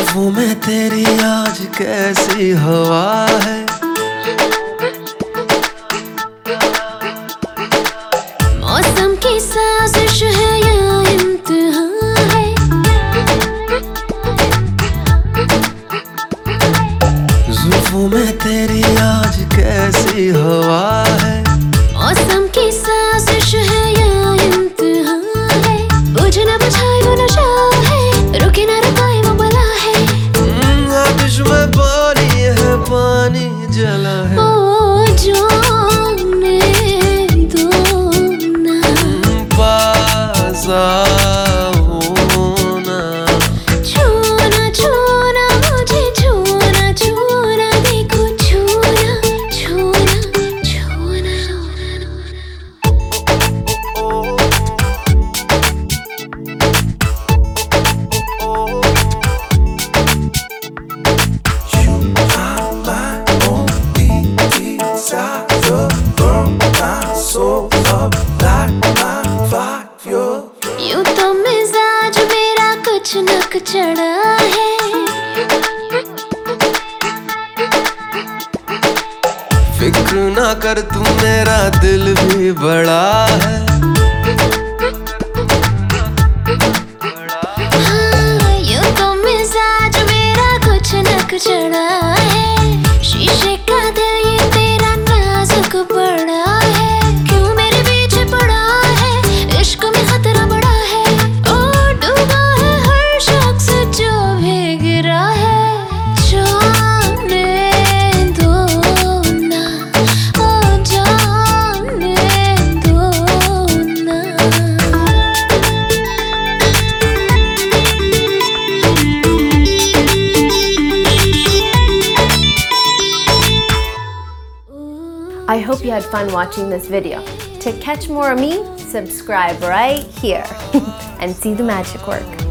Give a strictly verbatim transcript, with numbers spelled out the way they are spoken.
जुल्फों में तेरी आज कैसी हवा है, मौसम की साजिश है या इम्तिहान है। जुल्फों में तेरी आज कैसी हवा है, मौसम की साजिश है या इम्तिहान है। बुझे ना बुझाए वो नशा है, रुके ना रुकाए वो बला है। आतिश में पानी है, पानी जला है। ओ जाने दो ना, पास आओ ना, छूना छूना मुझे छूना छूना, देखो छूना छूना छूना। यूं तो मिजाज मेरा कुछ नक चढ़ा है, फिक्र ना कर तू, मेरा दिल भी बड़ा है। हाँ, यूं तो मिजाज मेरा कुछ नक चढ़ा है। शीशे का दिल ये तेरा नाजुक बड़ा है। क्यों मेरे पीछे पड़ा है, इश्क में खतरा बड़ा है। ओ डूबा है हर शख्स जो भीग रहा है। जाने दो ना, ओ जाने दो ना। I hope you had fun watching this video. To catch more of me, subscribe right here and see the magic work.